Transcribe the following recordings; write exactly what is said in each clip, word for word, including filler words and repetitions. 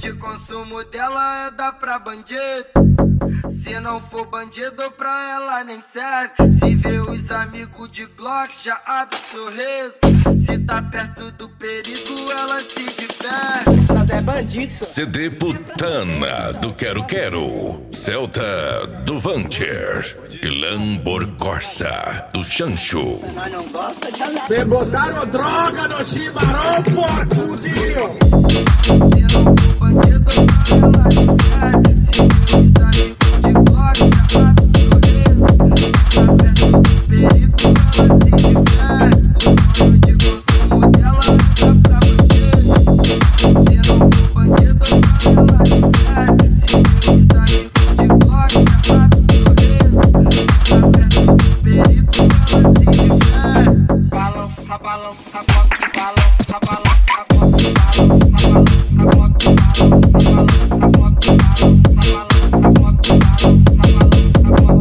de consumo dela é dar pra bandido. Se não for bandido, pra ela nem serve. Se vê os amigos de Glock, já abre sorriso. Se tá perto do perigo, ela se diverte. Nós é bandido, só. C D Putana do Quero Quero, Celta do Vancher e Lambor Corsa do Chancho. Nós não gosta de andar. Me botaram droga no chimarrão, porcudinho! Se não for bandido, pra ela nem serve. Se vê os amigos de Glock, já abre sorriso. Se tá perto do perigo, ela se diverte. O sonho de consumo dela é dar pra bandido. Se não for bandido, pra ela nem serve. Se vê os amigos de Glock, já abre sorriso. Se tá perto do perigo, ela se diverte. Balança, balança, Glock, balança, balança, Glock, balança, balança, Glock, balança, balança, Glock, balança, balança, Glock,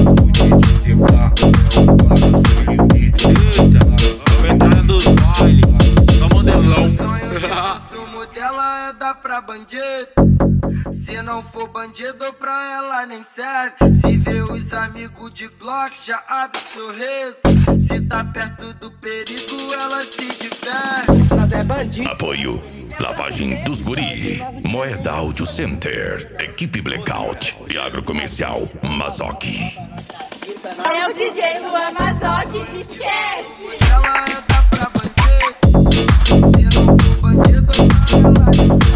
Eita, comentário dos bailes, só modelão. O sonho de consumo dela é dar pra bandido. Se não for bandido, pra ela nem serve. Se vê os amigos de Glock, já abre sorriso. Se tá perto do perigo, ela se diverte. Nós é bandido. Apoio Lavagem dos Guri, Moeda Audio Center, Equipe Blackout e Agrocomercial Mazoki. É o D J Luan Mazoki, esquece! Ela é dar pra bandido. Se não for bandido, pra ela nem serve.